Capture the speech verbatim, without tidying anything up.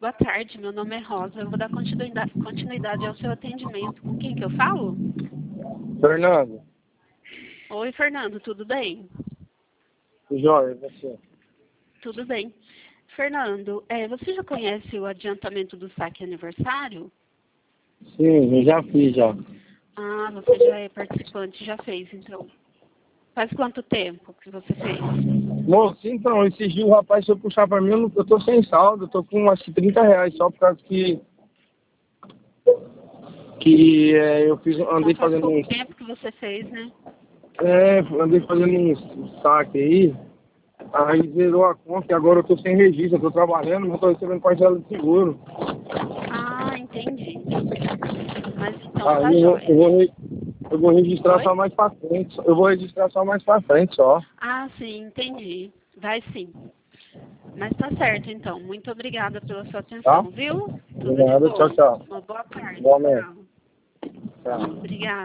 Boa tarde, meu nome é Rosa. Eu vou dar continuidade, continuidade ao seu atendimento. Com quem que eu falo? Fernando, Oi, Fernando, tudo bem? Jóia, e você? Tudo bem. Fernando, é, você já conhece o adiantamento do saque aniversário? Sim, eu já fiz já. Ah, você já é participante, já fez, então. Faz quanto tempo que você fez? Moço, então, esses dias o rapaz foi puxar pra mim, eu, não, eu tô sem saldo, eu tô com acho que trinta reais só por causa que, que é, eu fiz, Então andei faz fazendo pouco uns, tempo que você fez, né? é, andei fazendo uns saque aí, aí zerou a conta e agora eu tô sem registro, eu tô trabalhando, não tô recebendo parcela de seguro. Ah, entendi. Mas então tá Aí eu vou, eu jóia. vou, re- eu vou registrar Oi? só mais pra frente, eu vou registrar só mais pra frente só. Ah, sim, entendi. Vai sim. Mas tá certo, então. Muito obrigada pela sua Tá? atenção, viu? Tudo de Obrigado, tchau, bom. tchau. Uma boa tarde. Igualmente. Tchau. Tchau. Obrigada.